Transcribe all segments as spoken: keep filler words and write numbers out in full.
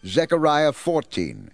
Zechariah fourteen.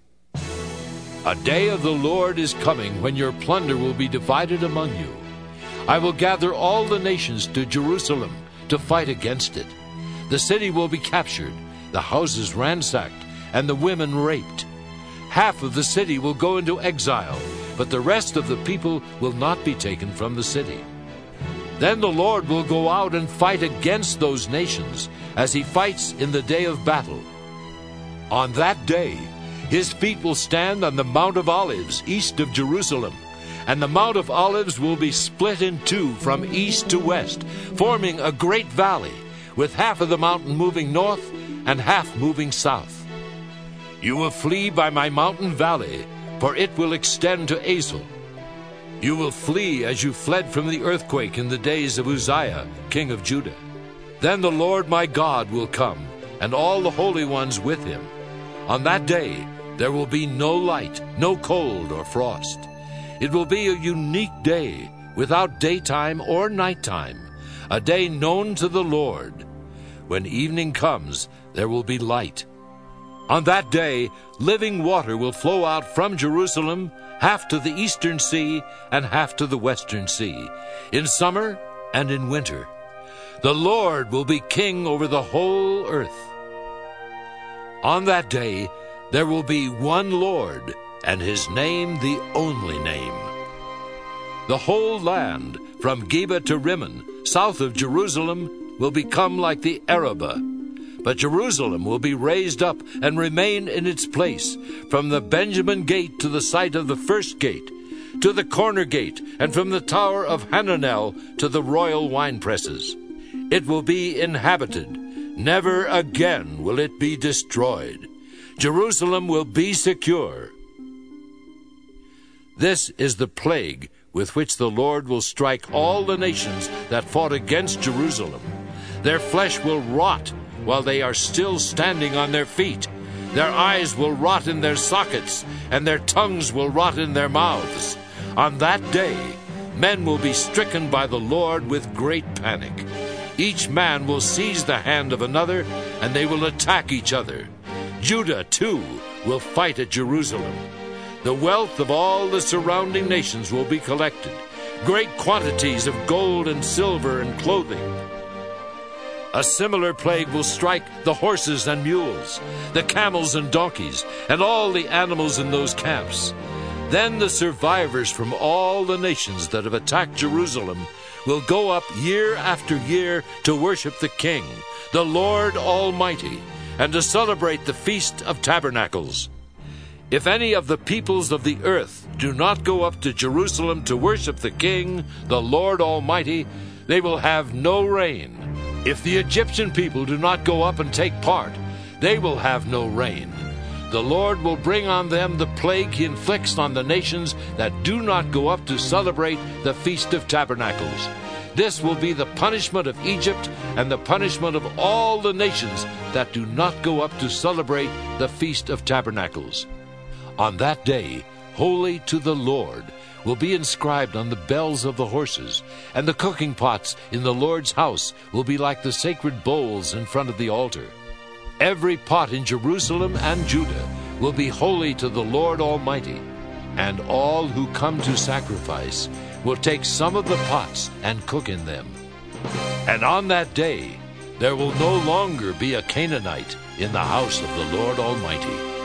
A day of the Lord is coming when your plunder will be divided among you. I will gather all the nations to Jerusalem to fight against it. The city will be captured, the houses ransacked, and the women raped. Half of the city will go into exile, but the rest of the people will not be taken from the city. Then the Lord will go out and fight against those nations, as he fights in the day of battle. On that day, his feet will stand on the Mount of Olives east of Jerusalem, and the Mount of Olives will be split in two from east to west, forming a great valley, with half of the mountain moving north and half moving south. You will flee by my mountain valley, for it will extend to Azel. You will flee as you fled from the earthquake in the days of Uzziah, king of Judah. Then the Lord my God will come, and all the holy ones with him. On that day there will be no light, no cold or frost. It will be a unique day, without daytime or nighttime, a day known to the Lord. When evening comes, there will be light. On that day, living water will flow out from Jerusalem, half to the eastern sea and half to the western sea, in summer and in winter. The Lord will be king over the whole earth. On that day, there will be one Lord, and his name the only name. The whole land, from Geba to Rimmon, south of Jerusalem, will become like the Arabah. But Jerusalem will be raised up and remain in its place, from the Benjamin gate to the site of the first gate, to the corner gate, and from the tower of Hananel to the royal winepresses. It will be inhabited. Never again will it be destroyed. Jerusalem will be secure. This is the plague with which the Lord will strike all the nations that fought against Jerusalem. Their flesh will rot while they are still standing on their feet. Their eyes will rot in their sockets, and their tongues will rot in their mouths. On that day, men will be stricken by the Lord with great panic. Each man will seize the hand of another, and they will attack each other. Judah, too, will fight at Jerusalem. The wealth of all the surrounding nations will be collected, great quantities of gold and silver and clothing. A similar plague will strike the horses and mules, the camels and donkeys, and all the animals in those camps. Then the survivors from all the nations that have attacked Jerusalem will go up year after year to worship the King, the Lord Almighty, and to celebrate the Feast of Tabernacles. If any of the peoples of the earth do not go up to Jerusalem to worship the King, the Lord Almighty, they will have no rain. If the Egyptian people do not go up and take part, they will have no rain. The Lord will bring on them the plague he inflicts on the nations that do not go up to celebrate the Feast of Tabernacles. This will be the punishment of Egypt and the punishment of all the nations that do not go up to celebrate the Feast of Tabernacles. On that day, holy to the Lord, will be inscribed on the bells of the horses, and the cooking pots in the Lord's house will be like the sacred bowls in front of the altar. Every pot in Jerusalem and Judah will be holy to the Lord Almighty, and all who come to sacrifice will take some of the pots and cook in them. And on that day there will no longer be a Canaanite in the house of the Lord Almighty.